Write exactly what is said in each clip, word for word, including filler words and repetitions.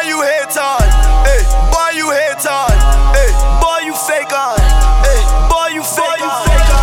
you hate on, hey, boy you hate on, hey, boy you fake on, hey, boy you fake on.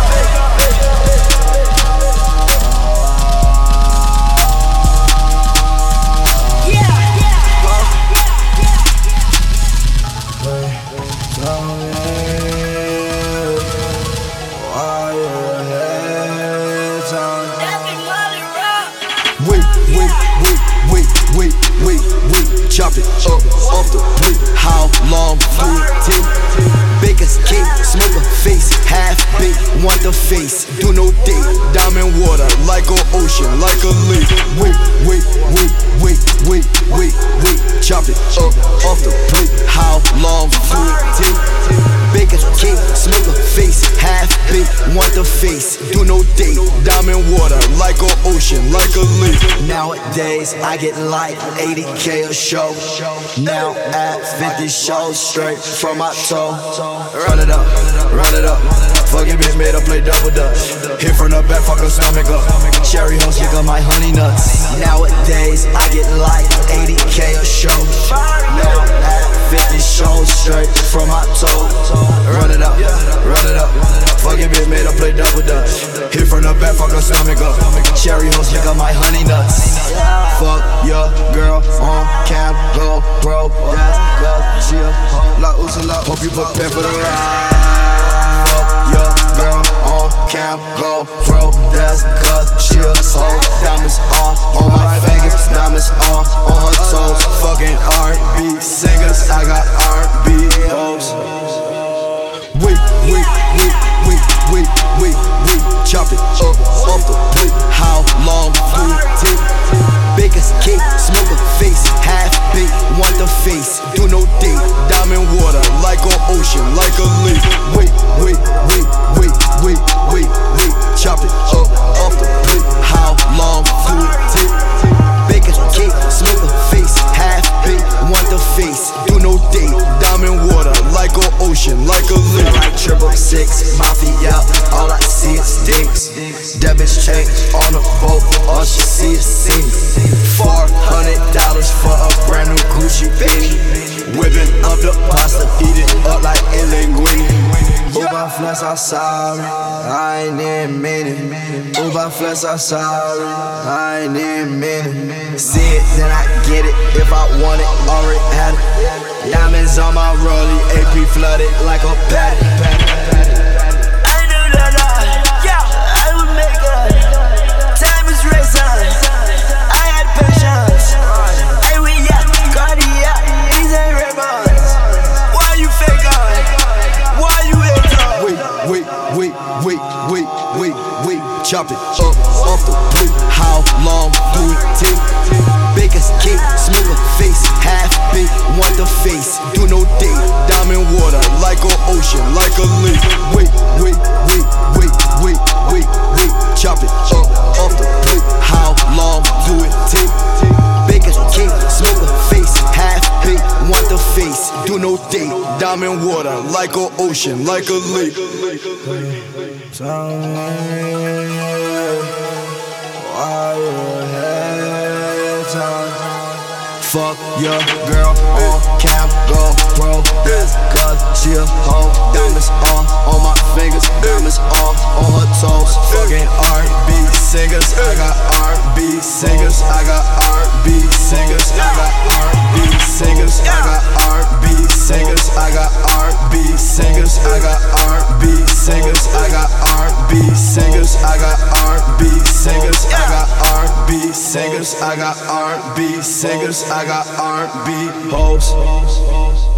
Wait, wait, wait, wait, wait, wait, wait. Chop it up off the plate. How long do it take? Baker's cake, smoke a face, half baked, want the face. Do no date, diamond water like an ocean, like a lake. Wait, wait, wait, wait, wait, wait, wait. Chop it up off the plate. How long do it take? Baker's cake, smoke a face, half baked, want the face. Do no date, diamond water like an ocean, like a lake. Nowadays I get like eighty K a show. Now at fifty shows straight from my toe. Run it up, run it up. Fucking bitch made her play double dutch. Hit from the back, fuck her stomach up. Cherry hoes, lick up my honey nuts. Nowadays I get like eighty K a show. Now at fifty shows straight from my toe. Run it up, run it up. Fucking bitch made her play double dutch. Hit from the back, fuck her stomach up. Cherry hoes, lick up my honey nuts. Fuck your girl on cam, go bro. That's cause she a hoe. La Ursula, hope you prepare for the ride. Fuck your girl on cam, go bro. That's cause she a hoe. Diamonds all on my fingers, diamonds all on her toes. Fucking R and B singers, I got R and B hoes. Wait, wait, wait, wait, wait, wait, wait. Chop it up off the plate. How long do it take? Baker's cake, smoke a face, half baked, want the face. Do no date, diamond water like an ocean, like a lake. Wait, wait, wait, wait, wait, wait, wait. Chop it up off the plate. How long do it take? Baker's cake, smoke a face, half baked, want the face. Do no date, diamond water like an ocean, like a lake. Like triple six, mafia, all I see is dicks. That bitch chain on the boat, all she see is scenes. Four hundred dollars for a brand new Gucci beanie. Whipping up the pasta, eat it up like a linguine. Uber flex, I'm sorry, I ain't even mean it. Uber flex, I'm sorry, I ain't even mean it. See it, then I get it. If I want it, already had it. Diamonds on my rollie, A P flooded like a patty. I knew that I, yeah, I would make it. Time is racing. I had patience. Hey, we yeah, Cardiac, these ain't ribbons. Why you fake on? Why you hate on? Wait, wait, wait, wait, wait, wait, wait. Chop it up off the plate. How long do it take? Baker's cake, smoke a face, half baked, want the face. Do no date, diamond water like an ocean, like a lake. Wait, wait, wait, wait, wait, wait, wait. Chop it up off the plate. How long do it take? Baker's cake, smoke a face, half baked, want the face. Do no date, diamond water like an ocean, like a lake. Fuck your girl on cam, go bro. That's cause she a hoe. Diamonds all on my fingers, diamonds all on her toes. Fucking R and B singers, I got R and B singers, I got R and B singers, I got R and B singers, I got R and B singers, I got R and B singers, I got R and B singers, I got R and B singers, I got R and B singers, I got R and B singers, I got R and B singers, I got R and B hoes.